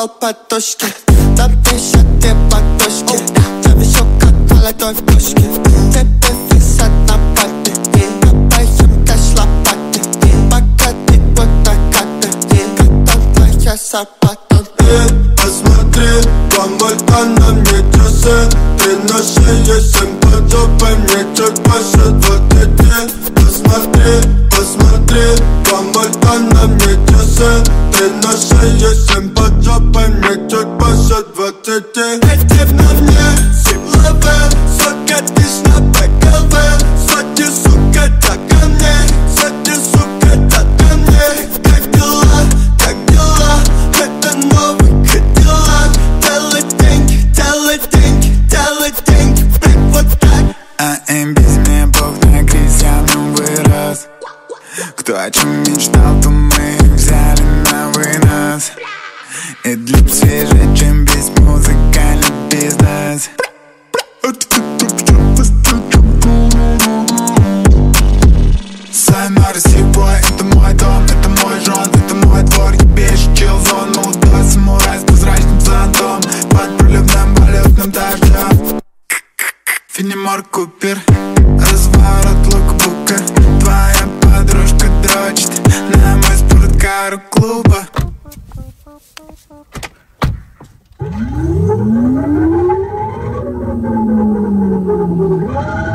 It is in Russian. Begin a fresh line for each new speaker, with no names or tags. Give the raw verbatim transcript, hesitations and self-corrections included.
упал подушки. Напишет ты подушки. Я вижу, как молодой в пушке. Тебе висят на папе. Копаем кэш лопаты. Пока ты вот накаты. Когда твоя зарплата.
Посмотри, помолка на мне часы. Три на шее, семь под жопой. Мне чуть больше двадцати. Посмотри, посмотри, помолка на мне часы. Три на шее, семь под жопой. Мне чуть больше двадцати.
Эти на мне силовые. Сука, ты ж на ПКВ. Сзади, сука, так ко мне. Сзади, сука, так ко мне. Как дела, как дела? Это новый Кадиллак. Делай деньги, делай деньги, делай деньги. Блин, вот так.
А им без меня Бог на кризис, я в нем вырос. Кто о чем мечтал, то мы взяли на вынос. И для свежее, чем весь музыкальный бизнес. Сайнар Сибой, это мой дом, это мой жон, это мой двор. Ебешь чилзон, молодой самурай с прозрачным зонтом. Под проливным валютным дождем. Фенимор Купер, разворот лукбука. Твоя подружка дрочит на мой спорткар у клуба.
We'll be right back.